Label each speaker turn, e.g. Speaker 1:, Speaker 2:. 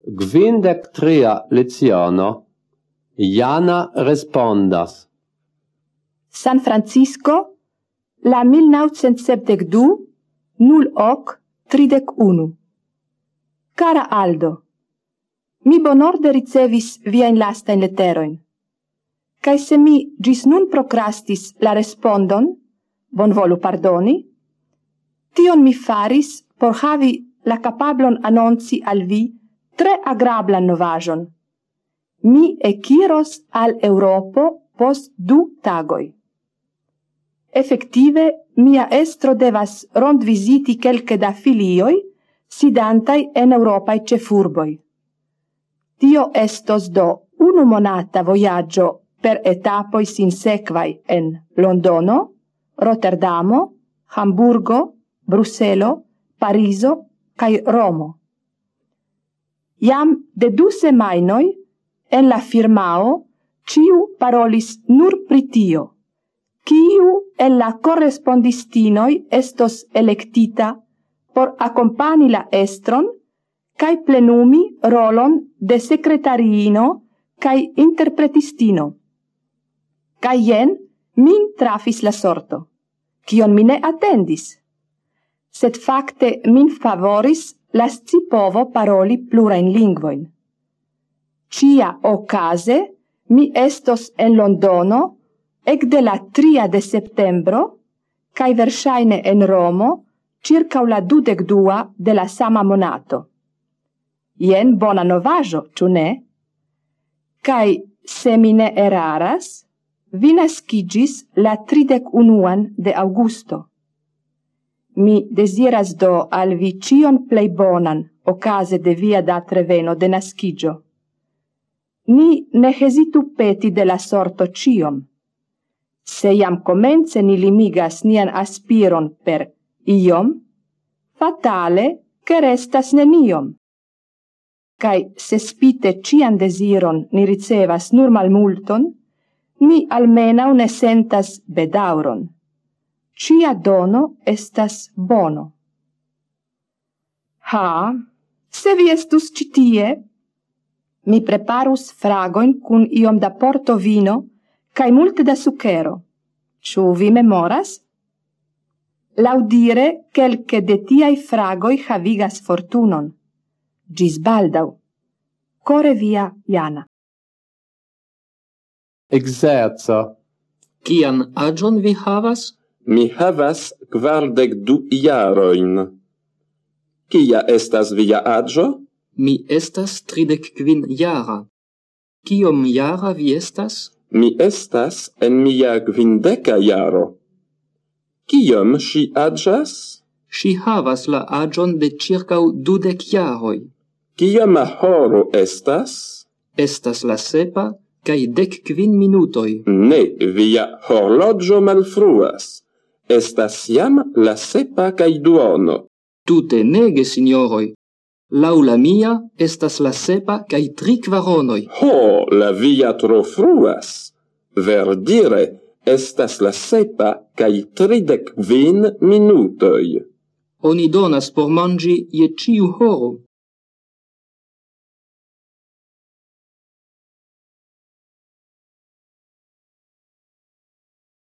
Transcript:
Speaker 1: 53 leciono. Jana respondas.
Speaker 2: San Francisco, la 1972, 08-31. Cara Aldo, mi bonorde ricevis via in lasta in letteroin. Kai se mi gis nun procrastis la respondon, bonvolu pardoni, tion mi faris por havi la capablon annonci al vi tre agrablan novajon. Mi equiros al Europo post 2 tagoi. Effective, mia estro devas rondvisiti kelke da filioi, sidantai en Europai cefurboi. Tio estos do 1 monata voyaggio per etapoi sinsequai en Londono, Rotterdamo, Hamburgo, Brusselo, Pariso, kai Romo. Iam de 2 semainoi, en la firmao, ciu parolis nur pritio, ciu en la correspondistinoi estos electita por accompani la estron, kai plenumi rolon de secretariino kai interpretistino. Kai jen min trafis la sorto, kion mi ne attendis. Sed facte min favoris la scipovo paroli plurain lingvoin. Cia ocase mi estos en Londono ec de la 3 de septembro, kai versaine en Romo circa la 22 de la sama monato. Ien bona novajo, ciu ne? Kai, se mi ne eraras, vi nascigis la 31 de Augusto. Mi desiras do al vi cion plei bonan ocase de via dat reveno de nascigio. Ni ne hesitu peti de la sorto ciom. Se iam comence ni limigas nian aspiron per iom, fatale che restas neniom. Kai se spite cian desiron ni ricevas nur malmulton, mi almena ne sentas bedauron. Cia dono estas bono. Ha, se vi estus citie, mi preparus fragoin cun iom da porto vino kai multe da sucero. Ciu vi memoras? Laudire kelke de tiai fragoi havigas fortunon. Gis baldau. Core via, Jana.
Speaker 1: Exerzo.
Speaker 3: Kian agion vi havas?
Speaker 4: Mi havas 42 jaroin. Kia estas via agio?
Speaker 3: Mi estas 35 jara. Kiom jara vi estas?
Speaker 4: Mi estas en mia 50 jaro. Kiom si agias?
Speaker 3: Si havas la agion de circau 20 jaroi.
Speaker 4: Kioma horo estas?
Speaker 3: Estas la 7 kai 15 minutoi.
Speaker 4: Ne, via horlogio malfruas. Estas jam la 7 kai duono.
Speaker 3: Tute nege, signoroi. Lau la mia estas la 7 kai 3 quaronoi.
Speaker 4: Ho, la via tro fruas. Verdire, estas la 7 kai 35 minutoi.
Speaker 3: Oni donas por mangi je ciu horo.